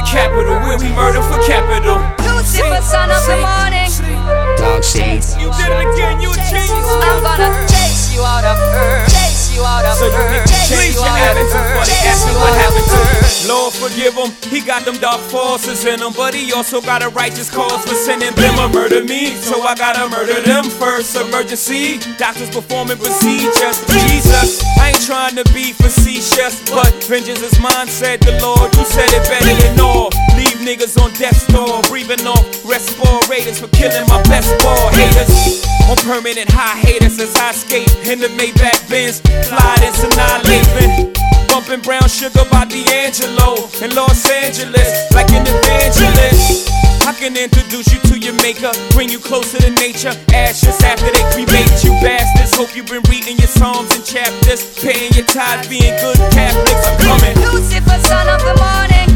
capital, where we murder for capital. Lucifer, son of the morning. Dog shades. You did it again, you a genius. I'm gonna chase you out of her. Chase you out of So you her. need to change your attitude before they ask me what happened to her. Lord forgive him, he got them dark forces in him, but he also got a righteous cause for sending them to murder me. So I gotta murder them first. Emergency, doctors performing procedures. Jesus, I ain't trying to be facetious, but vengeance is mine, said the Lord. You said it better than all. Leave niggas on death's door, breathing off respirators for killing my best ball haters. On permanent hiatus as I skate in the Maybach Benz, fly this annihilation. Bumping Brown Sugar by D'Angelo in Los Angeles, like an evangelist. I can introduce you to your maker, bring you closer to nature. Ashes after they cremate you bastards. Hope you've been reading your psalms and chapters, paying your tithes, being good Catholics. I'm coming. Lucifer, son of the morning.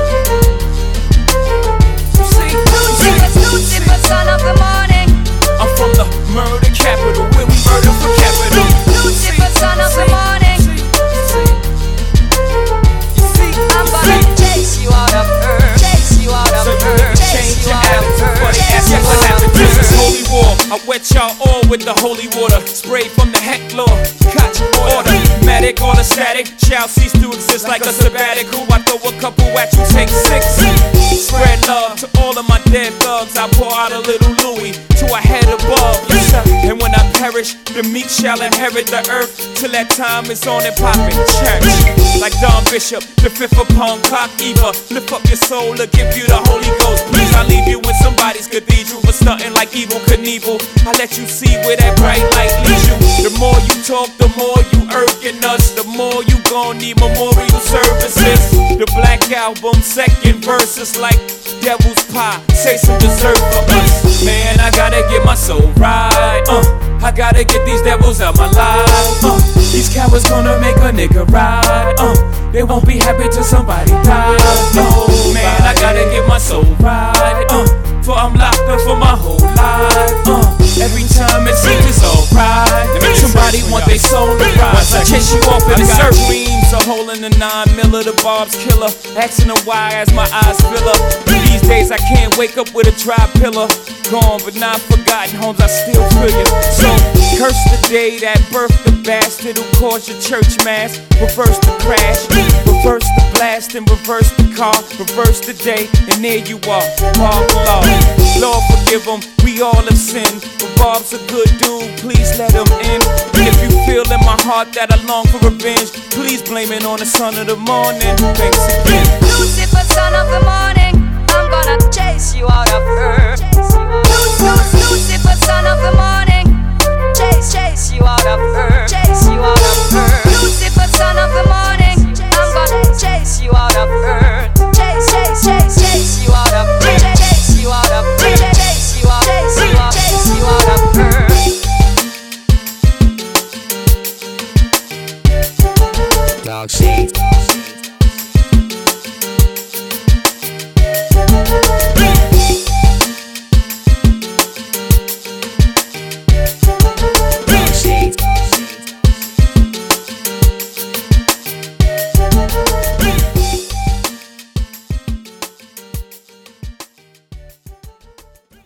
Lucifer, son of the morning. I'm from the murder capital, where we murder for capital. Lucifer, son of the morning. I'm gonna chase you out of her. Chase you out of her. Change your attitude, but ask me what happened. This is holy war. I wet y'all all with the holy water. Sprayed from the heck law. Got your order. Matic or the static shall cease to exist like a sabbatical. I throw a couple at you, take 6. Spread love to all of my dead thugs. I pour out a little Louis to a head above. Yes, sir. And when I perish, the meek shall inherit the earth. Till that time is on and poppin' church. Like Don Bishop, the fifth upon cock Eva. Lift up your soul to give you the Holy Ghost. Please, I leave you in somebody's cathedral for stunting like Evel Knievel. I let you see where that bright light leads you. The more you talk, the more you irking us. The more you gon' need memorial services. The Black Album, second verse is like devil's pie. Say some dessert for us. Man, I gotta get my soul right. I gotta get these devils out my life. These cowards gonna make a nigga ride. They won't be happy till somebody dies. No, man, I gotta get my soul right. For I'm locked up for my whole life. Every time it seems it's alright. Somebody want their soul to rise. I chase you off in the surf. Dreams, a hole in the 9mm, the Barb's killer. Asking her why as my eyes fill up. These days I can't wake up with a dry pillar. Gone but not forgotten, homes I still feel you. So curse the day that birthed the bastard who caused your church mass. Reverse the crash, reverse the blast and reverse the car. Reverse the day and there you are, Bob Law. Lord forgive him, we all have sinned. But Bob's a good dude, please let him in. And if you feel in my heart that I long for revenge, please blame it on the son of the morning. Thanks again. Lucifer, son of the morning. I'm gonna chase you out of her.